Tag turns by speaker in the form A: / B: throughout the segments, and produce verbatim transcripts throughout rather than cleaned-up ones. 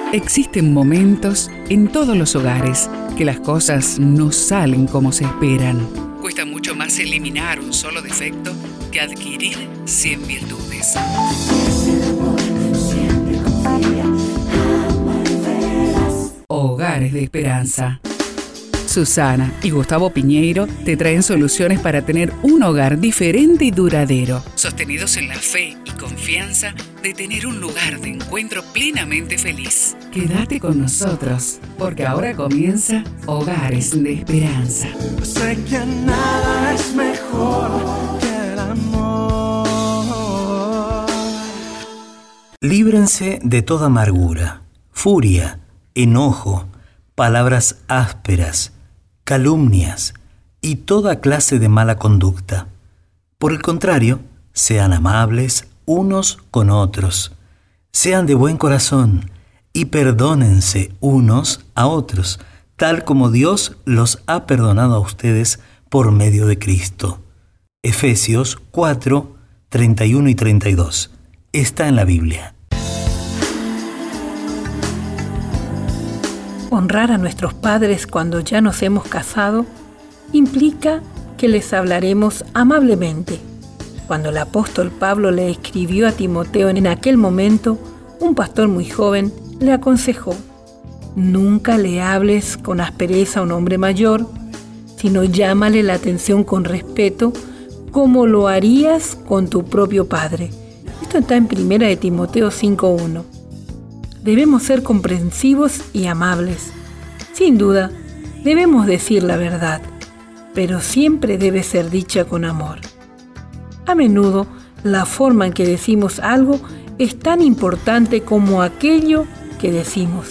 A: Existen momentos en todos los hogares que las cosas no salen como se esperan. Cuesta mucho más eliminar un solo defecto que adquirir cien virtudes. Hogares de Esperanza. Susana y Gustavo Piñeiro te traen soluciones para tener un hogar diferente y duradero, sostenidos en la fe y confianza de tener un lugar de encuentro plenamente feliz. Quédate con nosotros, porque ahora comienza Hogares de Esperanza.
B: Sé que nada es mejor que el amor.
C: Líbrense de toda amargura, furia, enojo, palabras ásperas, calumnias y toda clase de mala conducta. Por el contrario, sean amables unos con otros, sean de buen corazón y perdónense unos a otros, tal como Dios los ha perdonado a ustedes por medio de Cristo. Efesios cuatro, treinta y uno y treinta y dos. Está en la Biblia.
D: Honrar a nuestros padres cuando ya nos hemos casado implica que les hablaremos amablemente. Cuando el apóstol Pablo le escribió a Timoteo en aquel momento, un pastor muy joven le aconsejó: nunca le hables con aspereza a un hombre mayor, sino llámale la atención con respeto, como lo harías con tu propio padre. Esto está en primera de Timoteo cinco uno. Debemos ser comprensivos y amables. Sin duda, debemos decir la verdad, pero siempre debe ser dicha con amor. A menudo, la forma en que decimos algo es tan importante como aquello que decimos.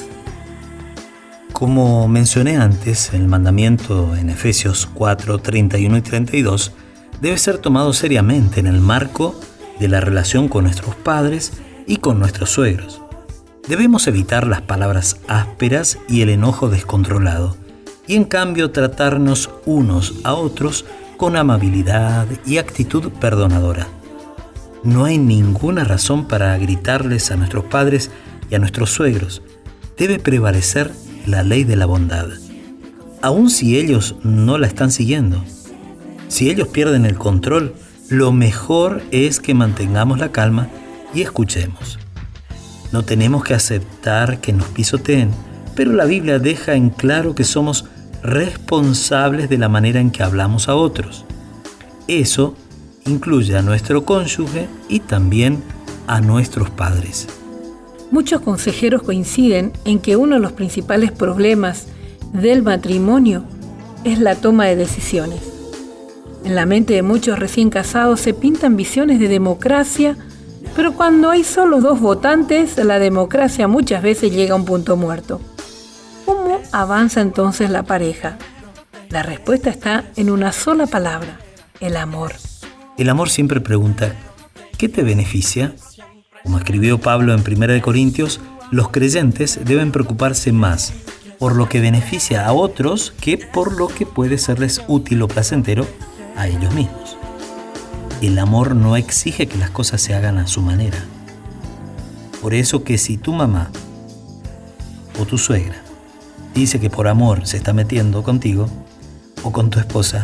C: Como mencioné antes, el mandamiento en Efesios cuatro, treinta y uno y treinta y dos debe ser tomado seriamente en el marco de la relación con nuestros padres y con nuestros suegros. Debemos evitar las palabras ásperas y el enojo descontrolado, y en cambio tratarnos unos a otros con amabilidad y actitud perdonadora. No hay ninguna razón para gritarles a nuestros padres y a nuestros suegros. Debe prevalecer la ley de la bondad, aun si ellos no la están siguiendo. Si ellos pierden el control, lo mejor es que mantengamos la calma y escuchemos. No tenemos que aceptar que nos pisoteen, pero la Biblia deja en claro que somos responsables de la manera en que hablamos a otros. Eso incluye a nuestro cónyuge y también a nuestros padres.
D: Muchos consejeros coinciden en que uno de los principales problemas del matrimonio es la toma de decisiones. En la mente de muchos recién casados se pintan visiones de democracia, pero cuando hay solo dos votantes, la democracia muchas veces llega a un punto muerto. ¿Cómo avanza entonces la pareja? La respuesta está en una sola palabra: el amor.
C: El amor siempre pregunta: ¿qué te beneficia? Como escribió Pablo en primera de Corintios, los creyentes deben preocuparse más por lo que beneficia a otros que por lo que puede serles útil o placentero a ellos mismos. El amor no exige que las cosas se hagan a su manera. Por eso que si tu mamá o tu suegra dice que por amor se está metiendo contigo o con tu esposa,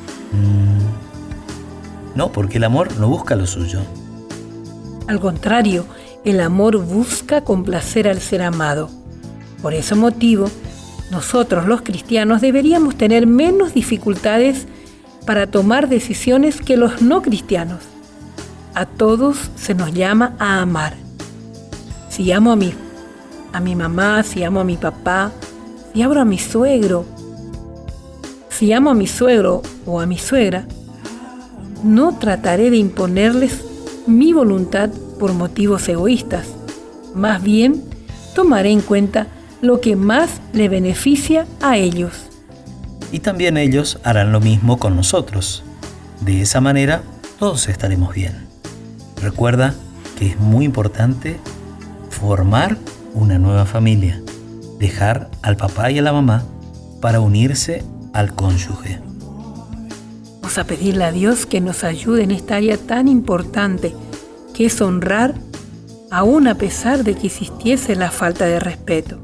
C: mmm, no, porque el amor no busca lo suyo.
D: Al contrario, el amor busca complacer al ser amado. Por ese motivo, nosotros los cristianos deberíamos tener menos dificultades para tomar decisiones que los no cristianos. A todos se nos llama a amar. Si amo a mi, a mi mamá, si amo a mi papá, si amo a mi suegro, si amo a mi suegro o a mi suegra, no trataré de imponerles mi voluntad por motivos egoístas. Más bien, tomaré en cuenta lo que más le beneficia a ellos.
C: Y también ellos harán lo mismo con nosotros. De esa manera, todos estaremos bien. Recuerda que es muy importante formar una nueva familia, dejar al papá y a la mamá para unirse al cónyuge.
D: Vamos a pedirle a Dios que nos ayude en esta área tan importante, que es honrar aún a pesar de que existiese la falta de respeto.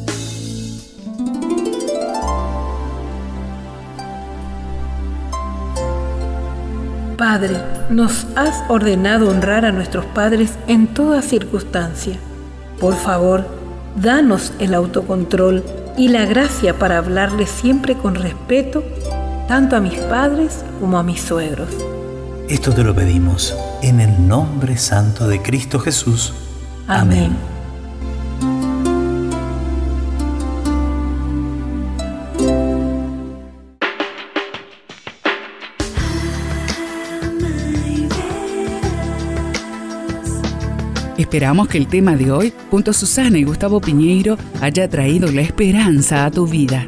D: Padre, nos has ordenado honrar a nuestros padres en toda circunstancia. Por favor, danos el autocontrol y la gracia para hablarles siempre con respeto, tanto a mis padres como a mis suegros.
C: Esto te lo pedimos en el nombre santo de Cristo Jesús. Amén. Amén.
A: Esperamos que el tema de hoy, junto a Susana y Gustavo Piñeiro, haya traído la esperanza a tu vida.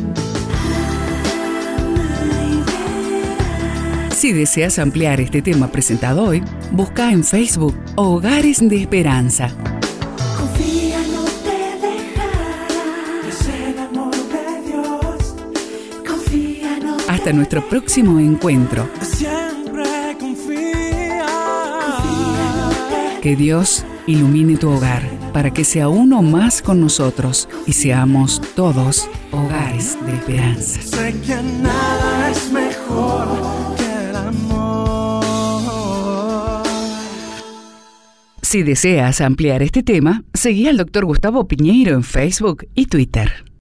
A: Si deseas ampliar este tema presentado hoy, busca en Facebook Hogares de Esperanza.
B: Confía, no te dejará. Es el amor de Dios. Confía, no te
A: Hasta nuestro próximo encuentro.
B: Siempre confía. Confía, no te
A: Que Dios ilumine tu hogar para que sea uno más con nosotros y seamos todos hogares de esperanza.
B: Sé que nada es mejor que el amor.
A: Si deseas ampliar este tema, seguí al doctor Gustavo Piñeiro en Facebook y Twitter.